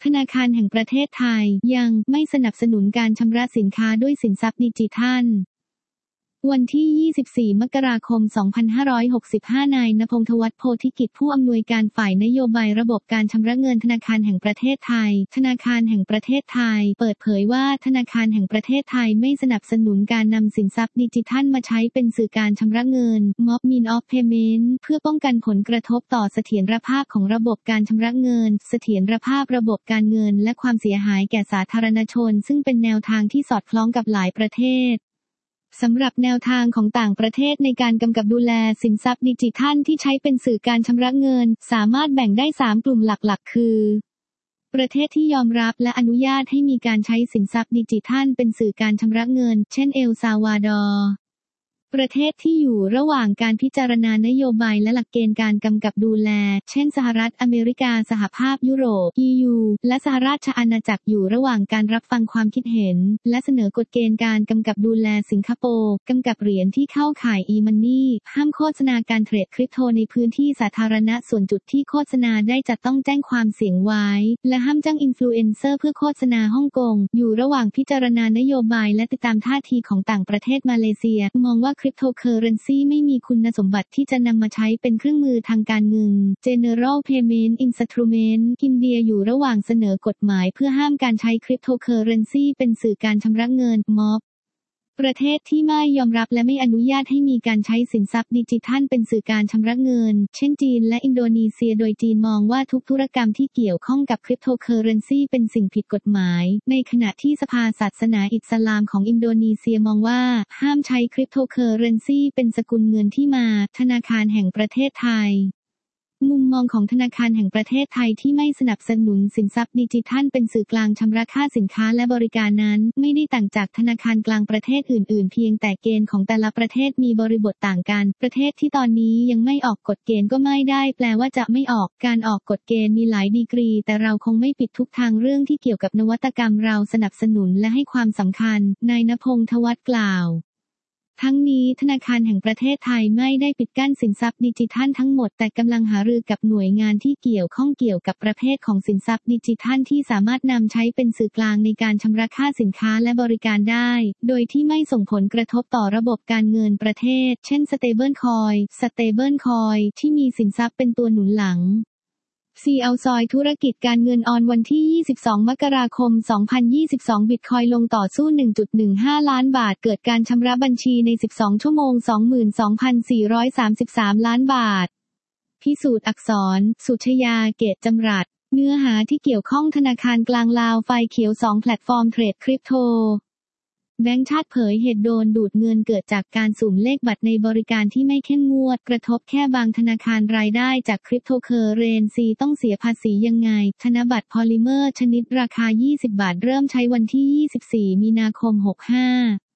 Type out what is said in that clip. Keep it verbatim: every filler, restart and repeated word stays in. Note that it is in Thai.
ธนาคารแห่งประเทศไทยยังไม่สนับสนุนการชำระสินค้าด้วยสินทรัพย์ดิจิทัลวันที่ ยี่สิบสี่ มกราคม สองพันห้าร้อยหกสิบห้า นายณพงษ์ ธวัฒน์ โพธิกิจผู้อำนวยการฝ่ายนโยบายระบบการชำระเงินธนาคารแห่งประเทศไทยธนาคารแห่งประเทศไทยเปิดเผยว่าธนาคารแห่งประเทศไทยไม่สนับสนุนการนำสินทรัพย์ดิจิทัลมาใช้เป็นสื่อการชำระเงิน Mob Means of Payment เพื่อป้องกันผลกระทบต่อเสถียรภาพของระบบการชำระเงินเสถียรภาพระบบการเงินและความเสียหายแก่สาธารณชนซึ่งเป็นแนวทางที่สอดคล้องกับหลายประเทศสำหรับแนวทางของต่างประเทศในการกำกับดูแลสินทรัพย์ดิจิทัลที่ใช้เป็นสื่อการชำระเงินสามารถแบ่งได้สามกลุ่มหลักๆคือประเทศที่ยอมรับและอนุญาตให้มีการใช้สินทรัพย์ดิจิทัลเป็นสื่อการชำระเงินเช่นเอลซัลวาดอร์ประเทศที่อยู่ระหว่างการพิจารณานโยบายและหลักเกณฑ์การกำกับดูแลเช่นสหรัฐอเมริกาสหภาพยุโรป อี ยู และสหราชอาณาจักรอยู่ระหว่างการรับฟังความคิดเห็นและเสนอกฎเกณฑ์การกำกับดูแลสิงคโปร์กำกับเหรียญที่เข้าข่าย e-money ห้ามโฆษณาการเทรดคริปโตในพื้นที่สาธารณะส่วนจุดที่โฆษณาได้จะต้องแจ้งความเสี่ยงไว้และห้ามจ้างอินฟลูเอนเซอร์เพื่อโฆษณาฮ่องกงอยู่ระหว่างพิจารณานโยบายและติดตามท่าทีของต่างประเทศมาเลเซียมองว่าคริปโตเคอเรนซีไม่มีคุณสมบัติที่จะนำมาใช้เป็นเครื่องมือทางการเงิน General Payment Instrument อินเดียอยู่ระหว่างเสนอกฎหมายเพื่อห้ามการใช้คริปโตเคอเรนซีเป็นสื่อการชำระเงิน Mobประเทศที่ไม่ยอมรับและไม่อนุญาตให้มีการใช้สินทรัพย์ดิจิทัลเป็นสื่อการชำระเงินเช่นจีนและอินโดนีเซียโดยจีนมองว่าทุกธุรกรรมที่เกี่ยวข้องกับคริปโตเคอเรนซีเป็นสิ่งผิดกฎหมายในขณะที่สภาศาสนาอิสลามของอินโดนีเซียมองว่าห้ามใช้คริปโตเคอเรนซีเป็นสกุลเงินที่มาธนาคารแห่งประเทศไทยมุมมองของธนาคารแห่งประเทศไทยที่ไม่สนับสนุนสินทรัพย์ดิจิทัลเป็นสื่อกลางชำระค่าสินค้าและบริการนั้นไม่ได้ต่างจากธนาคารกลางประเทศอื่นๆเพียงแต่เกณฑ์ของแต่ละประเทศมีบริบทต่างกันประเทศที่ตอนนี้ยังไม่ออกกฎเกณฑ์ก็ไม่ได้แปลว่าจะไม่ออกการออกกฎเกณฑ์มีหลายดีกรีแต่เราคงไม่ปิดทุกทางเรื่องที่เกี่ยวกับนวัตกรรมเราสนับสนุนและให้ความสำคัญนายณพงษ์ ธวัฒน์กล่าวทั้งนี้ธนาคารแห่งประเทศไทยไม่ได้ปิดกั้นสินทรัพย์ดิจิทัลทั้งหมดแต่กำลังหารือกับหน่วยงานที่เกี่ยวข้องเกี่ยวกับประเภทของสินทรัพย์ดิจิทัลที่สามารถนำใช้เป็นสื่อกลางในการชำระค่าสินค้าและบริการได้โดยที่ไม่ส่งผลกระทบต่อระบบการเงินประเทศเช่น Stable Coin Stable Coin ที่มีสินทรัพย์เป็นตัวหนุนหลังซีเอาซอยธุรกิจการเงินออนวันที่ ยี่สิบสอง มกราคม สองพันยี่สิบสอง บิตคอยน์ลงต่อสู้ หนึ่งจุดหนึ่งห้า ล้านบาทเกิดการชำระบัญชีใน สิบสอง ชั่วโมง สองหมื่นสองพันสี่ร้อยสามสิบสาม ล้านบาทพิสูจน์อักษรสุชยาเกตจำรัดเนื้อหาที่เกี่ยวข้องธนาคารกลางลาวไฟเขียวสองแพลตฟอร์มเทรดคริปโตแบงก์ชาติเผยเหตุโดนดูดเงินเกิดจากการสุ่มเลขบัตรในบริการที่ไม่เข้มงวดกระทบแค่บางธนาคารรายได้จากคริปโตเคอเรนซีต้องเสียภาษียังไงธนบัตรพอลิเมอร์ชนิดราคายี่สิบบาทเริ่มใช้วันที่ ยี่สิบสี่ มีนาคม หกสิบห้า